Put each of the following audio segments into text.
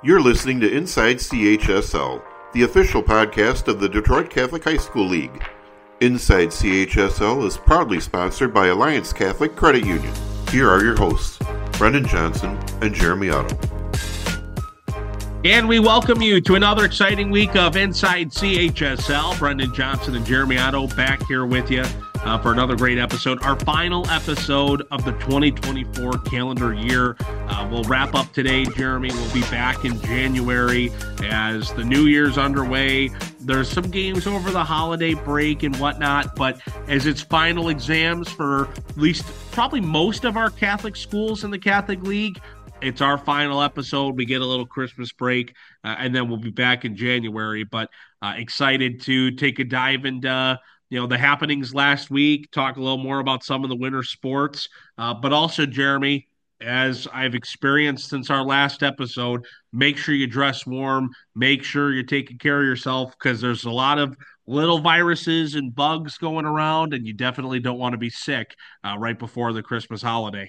You're listening to Inside CHSL, the official podcast of the Detroit Catholic High School League. Inside CHSL is proudly sponsored by Alliance Catholic Credit Union. Here are your hosts, Brendan Johnson and Jeremy Otto. And we welcome you to another exciting week of Inside CHSL. Brendan Johnson and Jeremy Otto back here with you for another great episode. Our final episode of the 2024 calendar year. We'll wrap up today, Jeremy. We'll be back in January as the new year's underway. There's some games over the holiday break and whatnot, but as it's final exams for at least probably most of our Catholic schools in the Catholic League, it's our final episode. We get a little Christmas break, and then we'll be back in January. But excited to take a dive into the happenings last week, talk a little more about some of the winter sports. But also, Jeremy, as I've experienced since our last episode, make sure you dress warm. Make sure you're taking care of yourself because there's a lot of little viruses and bugs going around, and you definitely don't want to be sick right before the Christmas holiday.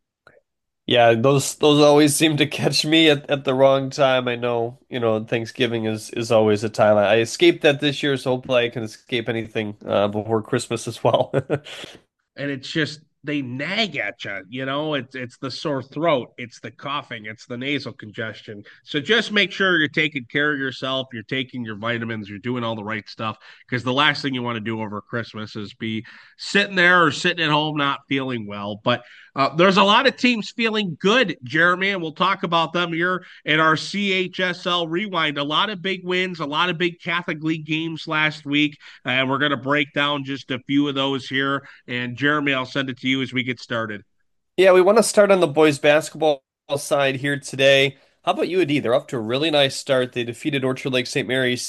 Yeah, those always seem to catch me at the wrong time. I know, Thanksgiving is always a time. I escaped that this year, so hopefully I can escape anything before Christmas as well. And it's just they nag at you, it's the sore throat, it's the coughing, it's the nasal congestion. So just make sure you're taking care of yourself, you're taking your vitamins, you're doing all the right stuff, because the last thing you want to do over Christmas is be sitting there or sitting at home not feeling well. But there's a lot of teams feeling good, Jeremy, and we'll talk about them here in our CHSL Rewind. A lot of big wins, a lot of big Catholic League games last week, and we're going to break down just a few of those here. And Jeremy, I'll send it to you as we get started. Yeah, we want to start on the boys basketball side here today. How about UAD? They're off to a really nice start. They defeated Orchard Lake St. Mary's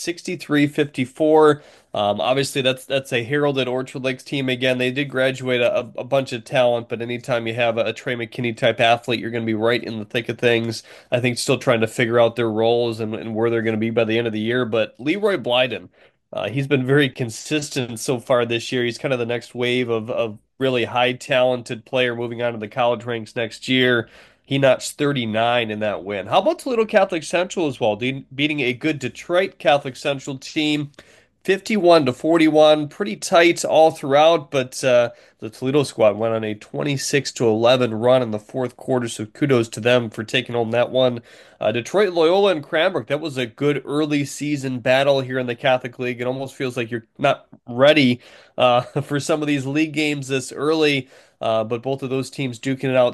63-54. Obviously, that's a heralded Orchard Lakes team. Again, they did graduate a bunch of talent, but anytime you have a Trey McKinney type athlete, you're going to be right in the thick of things. I think still trying to figure out their roles and where they're going to be by the end of the year. But Leroy Blyden, he's been very consistent so far this year. He's kind of the next wave of really high talented player moving on to the college ranks next year. He notched 39 in that win. How about Toledo Catholic Central as well, beating a good Detroit Catholic Central team 51-41, pretty tight all throughout, but the Toledo squad went on a 26-11 run in the fourth quarter, so kudos to them for taking on that one. Detroit, Loyola, and Cranbrook, that was a good early season battle here in the Catholic League. It almost feels like you're not ready for some of these league games this early, but both of those teams duking it out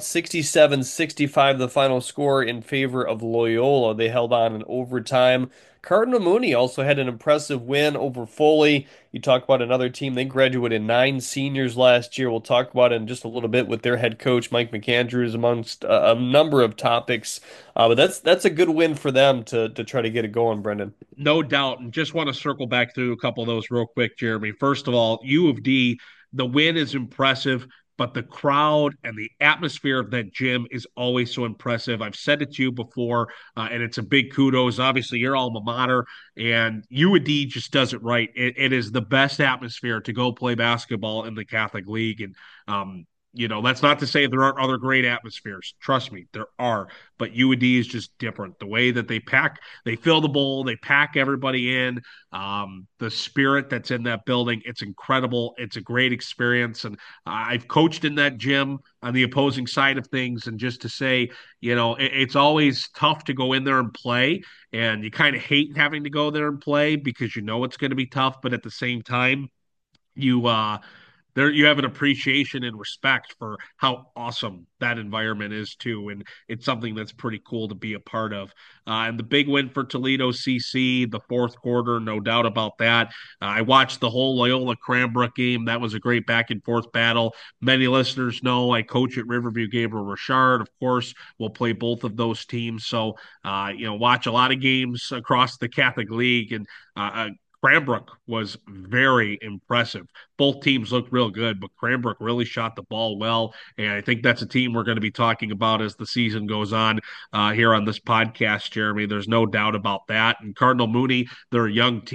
67-65, the final score in favor of Loyola. They held on in overtime. Cardinal Mooney also had an impressive win over Foley. You talk about another team, they graduated 9 seniors last year. We'll talk about it in just a little bit with their head coach, Mike McAndrews, amongst a number of topics. But that's a good win for them to try to get it going, Brendan. No doubt. And just want to circle back through a couple of those real quick, Jeremy. First of all, U of D, the win is impressive, but the crowd and the atmosphere of that gym is always so impressive. I've said it to you before, and it's a big kudos. Obviously, your alma mater, and U of D just does it right. It is the best atmosphere to go play basketball in the Catholic League. And, that's not to say there aren't other great atmospheres. Trust me, there are. But UAD is just different. The way that they fill the bowl, they pack everybody in. The spirit that's in that building, it's incredible. It's a great experience. And I've coached in that gym on the opposing side of things. And just to say, it's always tough to go in there and play. And you kind of hate having to go there and play because it's going to be tough. But at the same time, you there you have an appreciation and respect for how awesome that environment is too, and it's something that's pretty cool to be a part of. And the big win for Toledo CC, the fourth quarter, no doubt about that. I watched the whole Loyola Cranbrook game. That was a great back and forth battle. Many listeners know I coach at Riverview Gabriel Richard. Of course, we'll play both of those teams. So, watch a lot of games across the Catholic League, and Cranbrook was very impressive. Both teams looked real good, but Cranbrook really shot the ball well. And I think that's a team we're going to be talking about as the season goes on here on this podcast, Jeremy. There's no doubt about that. And Cardinal Mooney, they're a young team.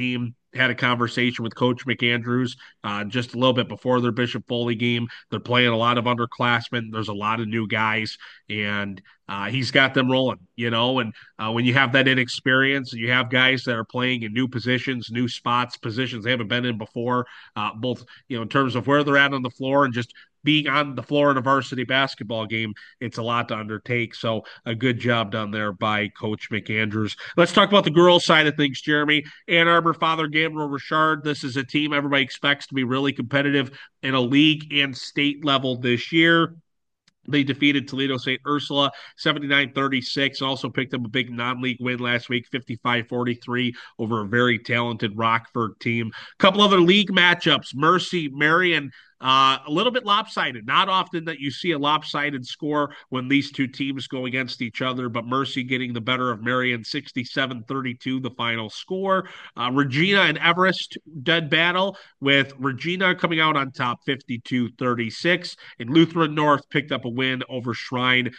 had a conversation with Coach McAndrews just a little bit before their Bishop Foley game. They're playing a lot of underclassmen. There's a lot of new guys, and he's got them rolling, and when you have that inexperience and you have guys that are playing in new positions, new spots, positions they haven't been in before, both, in terms of where they're at on the floor and just being on the floor in a varsity basketball game, it's a lot to undertake. So a good job done there by Coach McAndrews. Let's talk about the girls' side of things, Jeremy. Ann Arbor Father Gabriel Richard. This is a team everybody expects to be really competitive in a league and state level this year. They defeated Toledo St. Ursula 79-36, and also picked up a big non-league win last week, 55-43 over a very talented Rockford team. A couple other league matchups, Mercy, Marion, a little bit lopsided. Not often that you see a lopsided score when these two teams go against each other, but Mercy getting the better of Marion, 67-32, the final score. Regina and Everest, dead battle, with Regina coming out on top, 52-36, and Lutheran North picked up a win over Shrine,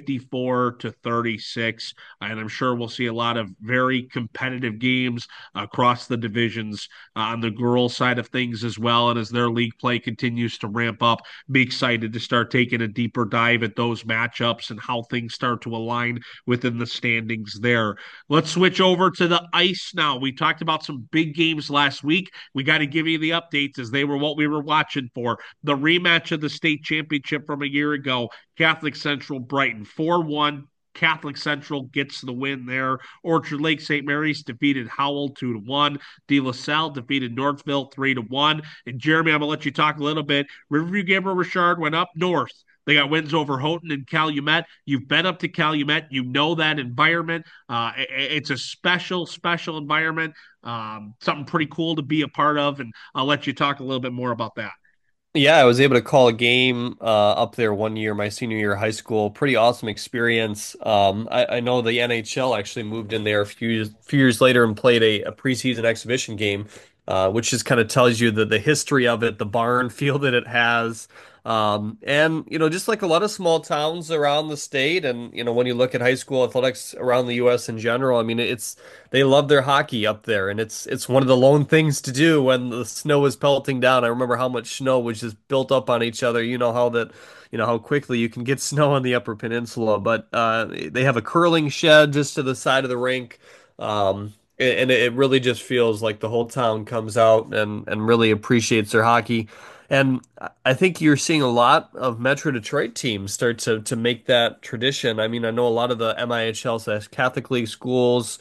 54-36. And I'm sure we'll see a lot of very competitive games across the divisions on the girls' side of things as well. And as their league play continues to ramp up, be excited to start taking a deeper dive at those matchups and how things start to align within the standings there. Let's switch over to the ice now. We talked about some big games last week. We got to give you the updates as they were what we were watching for. The rematch of the state championship from a year ago, Catholic Central Brighton 4-1. Catholic Central gets the win there. Orchard Lake St. Mary's defeated Howell 2-1. De La Salle defeated Northville 3-1. And Jeremy, I'm gonna let you talk a little bit. Riverview Gabriel Richard went up north. They got wins over Houghton and Calumet. You've been up to Calumet. You know that environment. It's a special, special environment. Something pretty cool to be a part of. And I'll let you talk a little bit more about that. Yeah, I was able to call a game up there one year, my senior year of high school. Pretty awesome experience. I know the NHL actually moved in there few years later and played a preseason exhibition game, which just kind of tells you the history of it, the barn field that it has. And just like a lot of small towns around the state, and when you look at high school athletics around the U.S. in general, I mean, they love their hockey up there, and it's one of the lone things to do when the snow is pelting down. I remember how much snow was just built up on each other. How quickly you can get snow on the Upper Peninsula. But they have a curling shed just to the side of the rink. And it really just feels like the whole town comes out and really appreciates their hockey. And I think you're seeing a lot of Metro Detroit teams start to make that tradition. I mean, I know a lot of the MIHL / Catholic League schools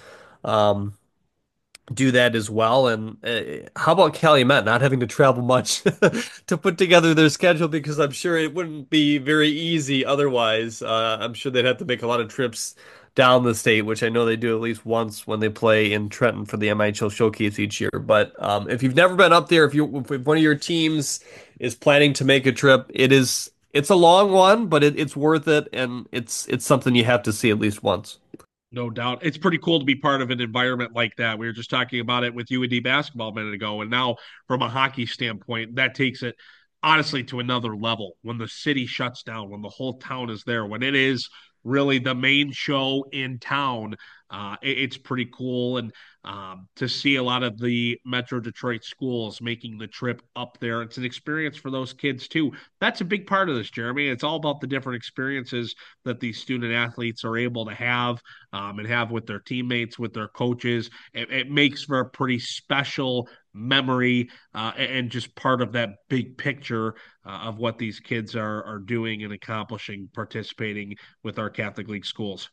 do that as well. And how about Calumet not having to travel much to put together their schedule? Because I'm sure it wouldn't be very easy otherwise. I'm sure they'd have to make a lot of trips down the state, which I know they do at least once when they play in Trenton for the MIHL Showcase each year. But if you've never been up there, if one of your teams is planning to make a trip, it's a long one, but it's worth it, and it's something you have to see at least once. No doubt. It's pretty cool to be part of an environment like that. We were just talking about it with UAD basketball a minute ago. And now, from a hockey standpoint, that takes it honestly to another level. When the city shuts down, when the whole town is there, when it is really the main show in town, it's pretty cool. And to see a lot of the Metro Detroit schools making the trip up there, it's an experience for those kids too. That's a big part of this, Jeremy. It's all about the different experiences that these student athletes are able to have and have with their teammates, with their coaches. It makes for a pretty special memory and just part of that big picture of what these kids are doing and accomplishing, participating with our Catholic League schools.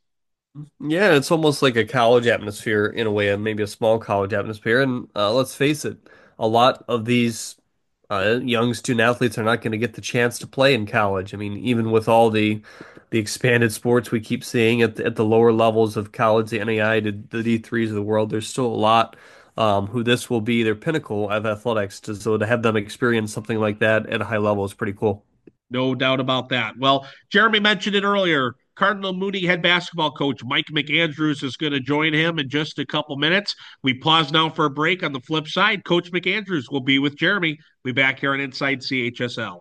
Yeah, it's almost like a college atmosphere in a way, and maybe a small college atmosphere. And let's face it, a lot of these young student athletes are not going to get the chance to play in college. I mean, even with all the expanded sports we keep seeing at the lower levels of college, the NAI to the D3s of the world, there's still a lot who this will be their pinnacle of athletics. So to have them experience something like that at a high level is pretty cool. No doubt about that. Well, Jeremy mentioned it earlier. Cardinal Mooney head basketball coach Mike McAndrews is going to join him in just a couple minutes. We pause now for a break. On the flip side, Coach McAndrews will be with Jeremy. We'll be back here on Inside CHSL.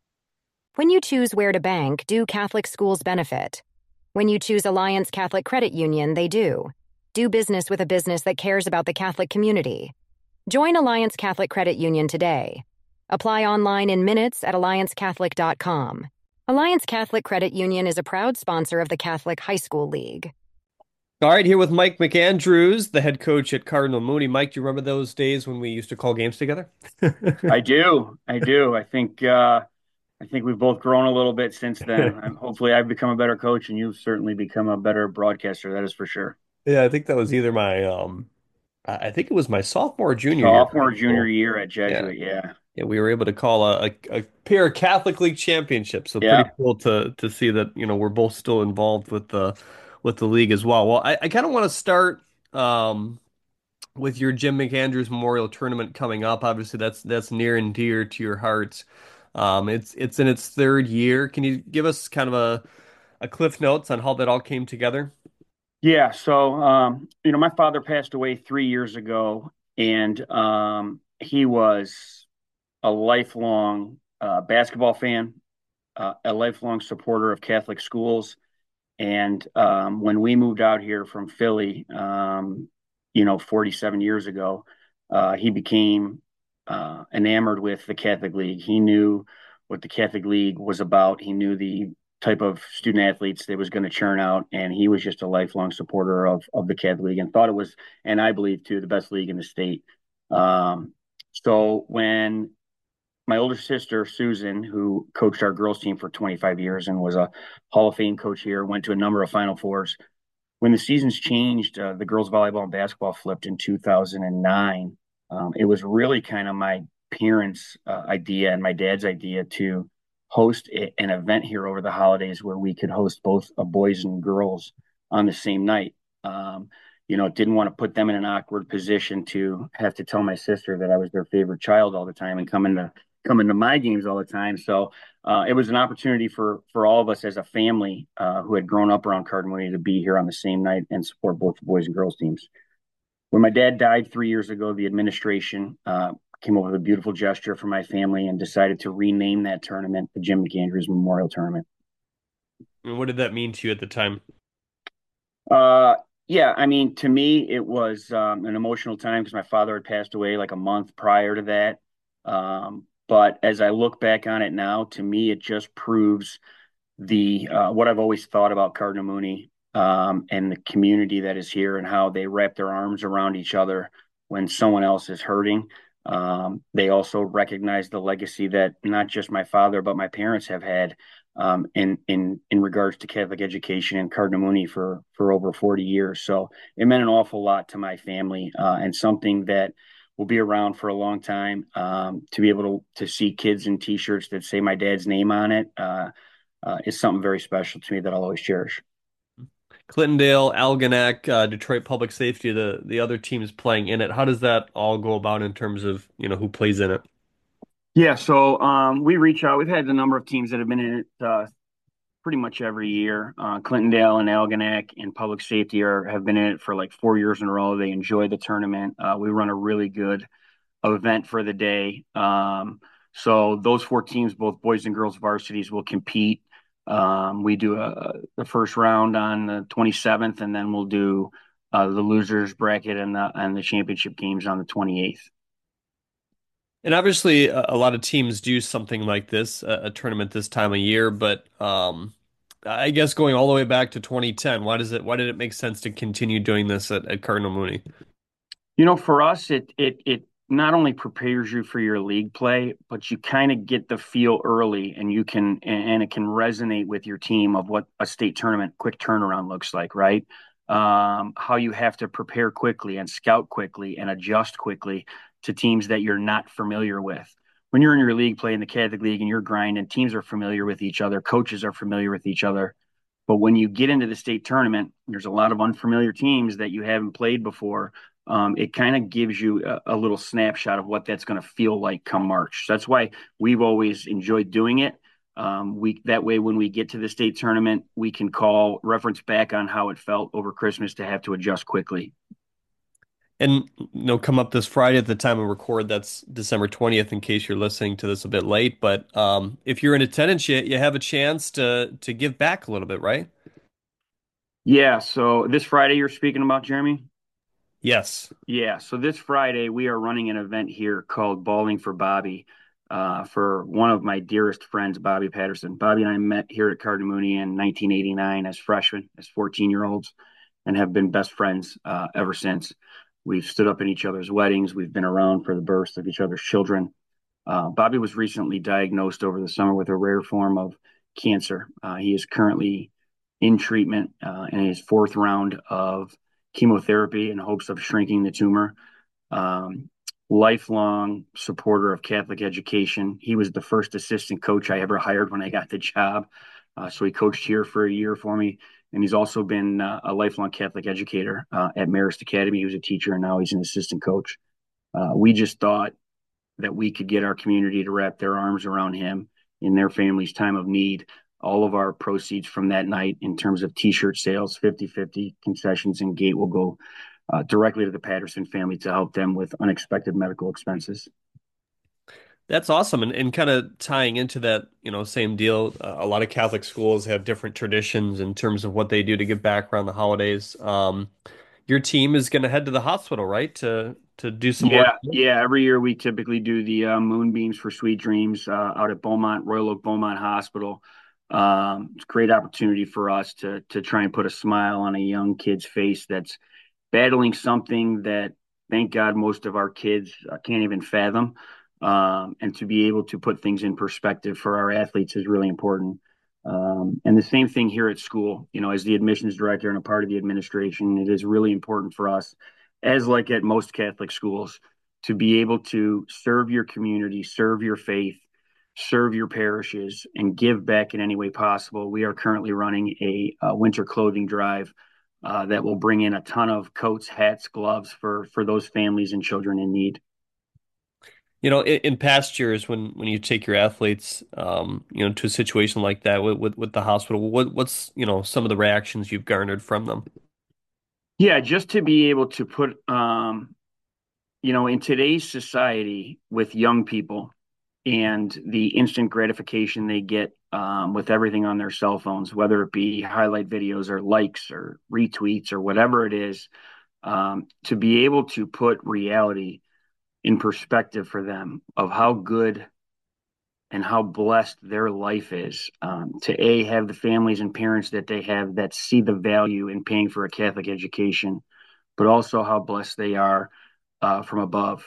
When you choose where to bank, do Catholic schools benefit? When you choose Alliance Catholic Credit Union, they do. Do business with a business that cares about the Catholic community. Join Alliance Catholic Credit Union today. Apply online in minutes at alliancecatholic.com. Alliance Catholic Credit Union is a proud sponsor of the Catholic High School League. All right, here with Mike McAndrews, the head coach at Cardinal Mooney. Mike, do you remember those days when we used to call games together? I do. I do. I think we've both grown a little bit since then. Hopefully I've become a better coach and you've certainly become a better broadcaster. That is for sure. Yeah, I think that was either I think it was my sophomore or junior year of Sophomore, high junior school. year at Yeah. Jesuit. Yeah. Yeah, we were able to call a pair of Catholic League championships. So pretty Yeah. cool to see that, we're both still involved with the league as well. Well, I kind of want to start with your Jim McAndrews Memorial Tournament coming up. Obviously, that's near and dear to your hearts. It's in its third year. Can you give us kind of a cliff notes on how that all came together? Yeah. So, my father passed away 3 years ago and he was a lifelong basketball fan, a lifelong supporter of Catholic schools. And when we moved out here from Philly, 47 years ago, he became enamored with the Catholic League. He knew what the Catholic League was about. He knew the type of student athletes that was going to churn out, and he was just a lifelong supporter of the Catholic League and thought it was, and I believe too, the best league in the state. So when my older sister, Susan, who coached our girls team for 25 years and was a Hall of Fame coach here, went to a number of Final Fours. When the seasons changed, the girls volleyball and basketball flipped in 2009. It was really kind of my parents' idea and my dad's idea to host an event here over the holidays where we could host both boys and girls on the same night. Didn't want to put them in an awkward position to have to tell my sister that I was their favorite child all the time and coming to my games all the time. So it was an opportunity for all of us as a family who had grown up around Cardinal Mooney to be here on the same night and support both the boys and girls teams. When my dad died 3 years ago, the administration came up with a beautiful gesture for my family and decided to rename that tournament the Jim McAndrews Memorial Tournament. And what did that mean to you at the time? Yeah, I mean, to me, it was an emotional time because my father had passed away like a month prior to that. But as I look back on it now, to me, it just proves the what I've always thought about Cardinal Mooney and the community that is here and how they wrap their arms around each other when someone else is hurting. They also recognize the legacy that not just my father but my parents have had in regards to Catholic education and Cardinal Mooney for over 40 years. So it meant an awful lot to my family and something that will be around for a long time. To be able to see kids in T-shirts that say my dad's name on it is something very special to me that I'll always cherish. Clintondale, Algonac, Detroit Public Safety, the other teams playing in it. How does that all go about in terms of, who plays in it? Yeah, so we reach out. We've had a number of teams that have been in it pretty much every year. Clintondale and Algonac and Public Safety have been in it for like 4 years in a row. They enjoy the tournament. We run a really good event for the day. So those four teams, both boys and girls varsities, will compete. We do the first round on the 27th, and then we'll do the losers bracket and the championship games on the 28th. And obviously, a lot of teams do something like this, a tournament this time of year. But I guess going all the way back to 2010, why did it make sense to continue doing this at Cardinal Mooney? For us, it not only prepares you for your league play, but you kind of get the feel early, and it can resonate with your team of what a state tournament quick turnaround looks like, right? How you have to prepare quickly and scout quickly and adjust quickly to teams that you're not familiar with. When you're in your league play in the Catholic League and you're grinding, teams are familiar with each other, coaches are familiar with each other. But when you get into the state tournament, there's a lot of unfamiliar teams that you haven't played before. It kind of gives you a little snapshot of what that's going to feel like come March. So that's why we've always enjoyed doing it. That way, when we get to the state tournament, we can reference back on how it felt over Christmas to have to adjust quickly. And come up this Friday at the time of record, that's December 20th, in case you're listening to this a bit late. But if you're in attendance, you have a chance to give back a little bit, right? Yeah. So this Friday you're speaking about, Jeremy? Yes. Yeah, so this Friday we are running an event here called Bowling for Bobby, for one of my dearest friends, Bobby Patterson. Bobby and I met here at Cardinal Mooney in 1989 as freshmen, as 14-year-olds, and have been best friends ever since. We've stood up in each other's weddings. We've been around for the births of each other's children. Bobby was recently diagnosed over the summer with a rare form of cancer. He is currently in treatment in his fourth round of chemotherapy in hopes of shrinking the tumor. Um, Lifelong supporter of Catholic education. He was the first assistant coach I ever hired when I got the job. So he coached here for a year for me. And he's also been a lifelong Catholic educator at Marist Academy. He was a teacher and now he's an assistant coach. We just thought that we could get our community to wrap their arms around him in their family's time of need. All of our proceeds from that night in terms of t-shirt sales, 50-50 concessions and gate will go directly to the Patterson family to help them with unexpected medical expenses. That's awesome. And kind of tying into that, same deal, a lot of Catholic schools have different traditions in terms of what they do to give back around the holidays. Your team is going to head to the hospital, right? To do some work. Yeah. Every year we typically do the Moonbeams for Sweet Dreams out at Royal Oak Beaumont Hospital. It's a great opportunity for us to try and put a smile on a young kid's face that's battling something that, thank God, most of our kids can't even fathom. And to be able to put things in perspective for our athletes is really important. And the same thing here at school, as the admissions director and a part of the administration, it is really important for us, as like at most Catholic schools, to be able to serve your community, serve your faith, serve your parishes, and give back in any way possible. We are currently running a winter clothing drive that will bring in a ton of coats, hats, gloves for those families and children in need. In past years, when you take your athletes, to a situation like that with the hospital, what's some of the reactions you've garnered from them? Yeah, just to be able to put, in today's society with young people and the instant gratification they get with everything on their cell phones, whether it be highlight videos or likes or retweets or whatever it is, to be able to put reality in perspective for them of how good and how blessed their life is, to have the families and parents that they have that see the value in paying for a Catholic education, but also how blessed they are from above.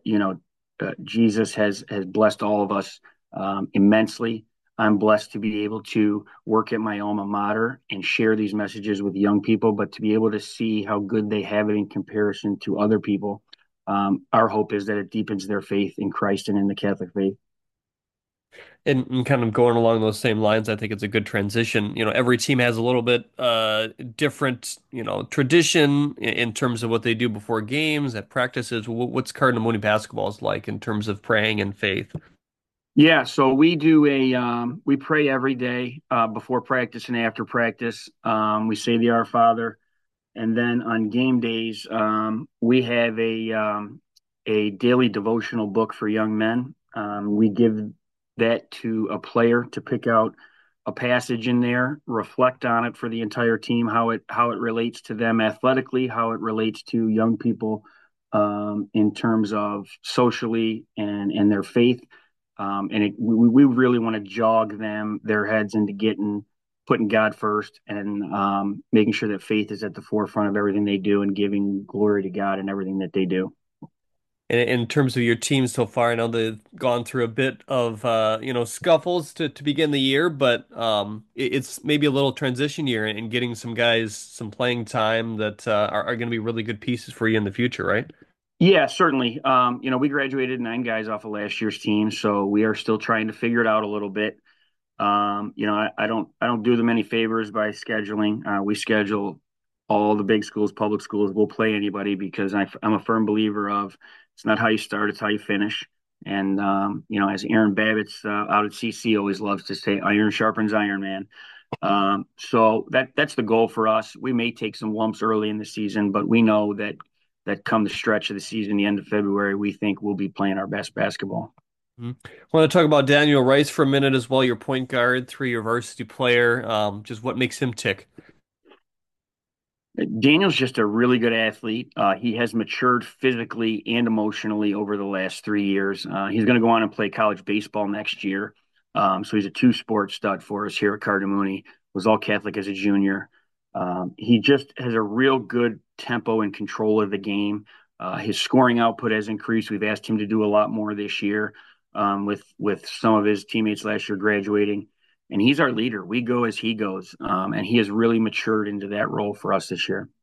Jesus has blessed all of us immensely. I'm blessed to be able to work at my alma mater and share these messages with young people, but to be able to see how good they have it in comparison to other people. Our hope is that it deepens their faith in Christ and in the Catholic faith. And kind of going along those same lines, I think it's a good transition. Every team has a little bit different, tradition in terms of what they do before games, at practices. What's Cardinal Mooney basketball's like in terms of praying and faith? Yeah, so we pray every day before practice and after practice. We say the Our Father, and then on game days, we have a daily devotional book for young men. We give that to a player to pick out a passage in there, reflect on it for the entire team, how it relates to them athletically, how it relates to young people in terms of socially and their faith. We really want to jog their heads into putting God first and making sure that faith is at the forefront of everything they do and giving glory to God in everything that they do. In terms of your team so far, I know they've gone through a bit of scuffles to begin the year, but it's maybe a little transition year and getting some guys some playing time that are going to be really good pieces for you in the future, right? Yeah, certainly. We graduated 9 guys off of last year's team, so we are still trying to figure it out a little bit. I don't do them any favors by scheduling. We schedule all the big schools, public schools. We'll play anybody because I'm a firm believer of it's not how you start, it's how you finish. And as Aaron Babbitts out at CC always loves to say, iron sharpens iron, man. So that's the goal for us. We may take some lumps early in the season, but we know that come the stretch of the season, the end of February, we think we'll be playing our best basketball. I want to talk about Daniel Rice for a minute as well, your point guard, three-year varsity player. Just what makes him tick? Daniel's just a really good athlete. He has matured physically and emotionally over the last 3 years. He's going to go on and play college baseball next year. So he's a two-sport stud for us here at Cardinal Mooney. Was all Catholic as a junior. He just has a real good tempo and control of the game. His scoring output has increased. We've asked him to do a lot more this year, with some of his teammates last year graduating. And he's our leader. We go as he goes. And he has really matured into that role for us this year.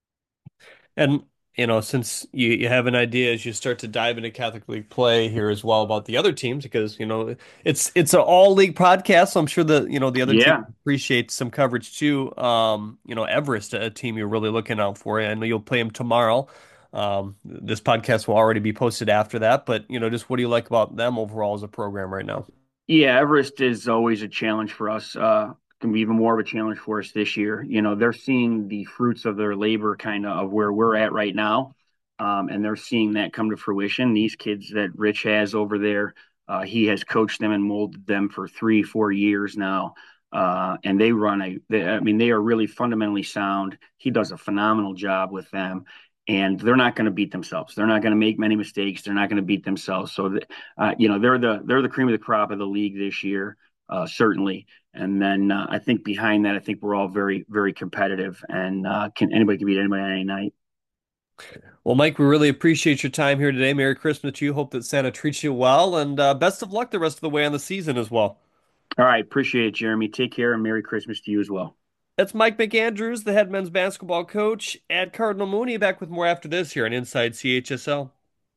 And since you have an idea as you start to dive into Catholic League play here as well about the other teams, because it's an all league podcast, so I'm sure the other team Yeah. appreciates some coverage too. Everest, a team you're really looking out for. I know you'll play them tomorrow. This podcast will already be posted after that, but just what do you like about them overall as a program right now? Yeah, Everest is always a challenge for us. Can be even more of a challenge for us this year. They're seeing the fruits of their labor kind of where we're at right now. And they're seeing that come to fruition. These kids that Rich has over there, he has coached them and molded them for 3-4 years now. And they are really fundamentally sound. He does a phenomenal job with them. And they're not going to beat themselves. They're not going to make many mistakes. They're not going to beat themselves. So, they're the cream of the crop of the league this year, certainly. And then I think behind that, I think we're all very, very competitive, and anybody can beat anybody on any night. Well, Mike, we really appreciate your time here today. Merry Christmas to you. Hope that Santa treats you well, and best of luck the rest of the way on the season as well. All right, appreciate it, Jeremy. Take care, and Merry Christmas to you as well. That's Mike McAndrews, the head men's basketball coach at Cardinal Mooney. Back with more after this here on Inside CHSL.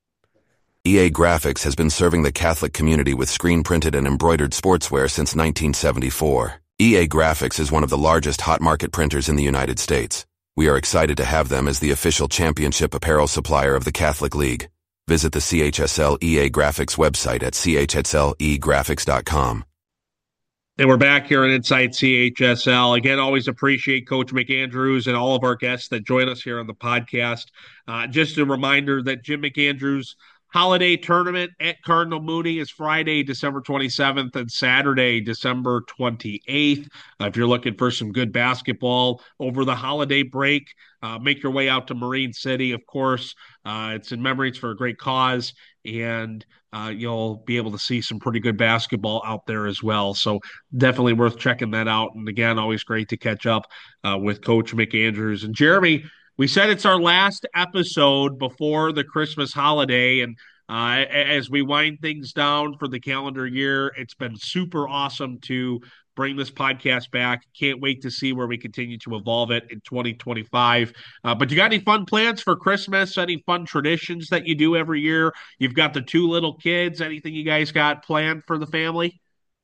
EA Graphics has been serving the Catholic community with screen-printed and embroidered sportswear since 1974. EA Graphics is one of the largest hot market printers in the United States. We are excited to have them as the official championship apparel supplier of the Catholic League. Visit the CHSL EA Graphics website at chslegraphics.com. And we're back here on Inside CHSL. Again, always appreciate Coach McAndrews and all of our guests that join us here on the podcast. Just a reminder that Jim McAndrews' holiday tournament at Cardinal Mooney is Friday, December 27th and Saturday, December 28th. If you're looking for some good basketball over the holiday break, make your way out to Marine City. Of course, it's in memories for a great cause, and you'll be able to see some pretty good basketball out there as well. So definitely worth checking that out. And again, always great to catch up with Coach McAndrews. And Jeremy, we said it's our last episode before the Christmas holiday. And as we wind things down for the calendar year, it's been super awesome to bring this podcast back. Can't wait to see where we continue to evolve it in 2025. But you got any fun plans for Christmas? Any fun traditions that you do every year? You've got the two little kids. Anything you guys got planned for the family?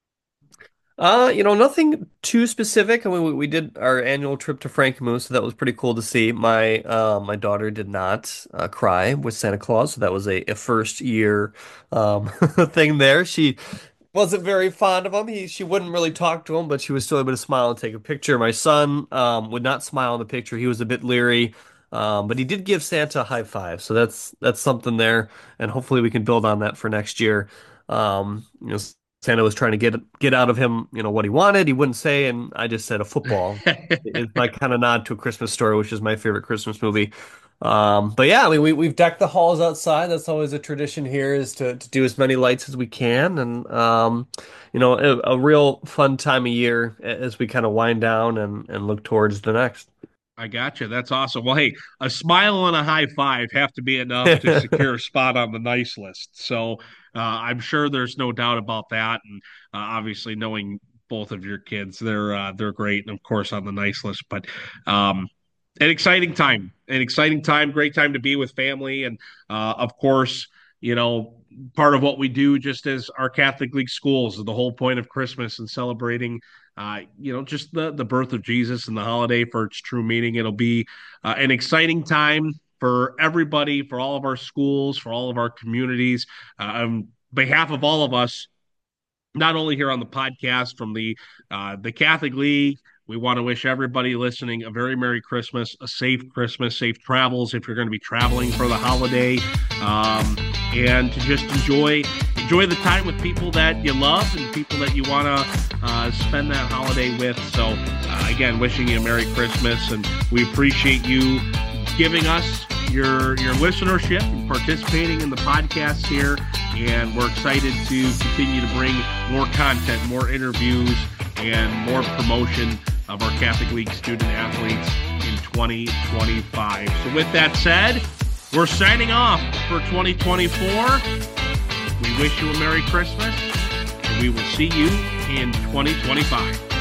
Nothing too specific. I mean, we did our annual trip to Frankenmuth, so that was pretty cool to see. My daughter did not cry with Santa Claus, so that was a first year thing there. She wasn't very fond of him. She wouldn't really talk to him, but she was still able to smile and take a picture. My son would not smile in the picture. He was a bit leery, but he did give Santa a high five, so that's something there, and hopefully we can build on that for next year. Um, you know, Santa was trying to get out of him, what he wanted. He wouldn't say, and I just said a football. It's my kind of nod to A Christmas Story, which is my favorite Christmas movie. But yeah, I mean, we've decked the halls outside. That's always a tradition here, is to do as many lights as we can, and a real fun time of year as we kind of wind down and look towards the next. I got you. That's awesome. Well, hey, a smile and a high five have to be enough to secure a spot on the nice list. So I'm sure there's no doubt about that. And obviously, knowing both of your kids, they're great, and of course on the nice list. But an exciting time, great time to be with family, and of course, part of what we do just as our Catholic League schools is the whole point of Christmas and celebrating just the birth of Jesus and the holiday for its true meaning. It'll be an exciting time for everybody, for all of our schools, for all of our communities. On behalf of all of us, not only here on the podcast from the Catholic League, we want to wish everybody listening a very Merry Christmas, safe travels if you're going to be traveling for the holiday, and to just enjoy the time with people that you love and people that you want to spend that holiday with. So again, wishing you a Merry Christmas, and we appreciate you giving us your listenership and participating in the podcast here. And we're excited to continue to bring more content, more interviews, and more promotion of our Catholic League student athletes in 2025. So with that said, we're signing off for 2024. We wish you a Merry Christmas, and we will see you in 2025.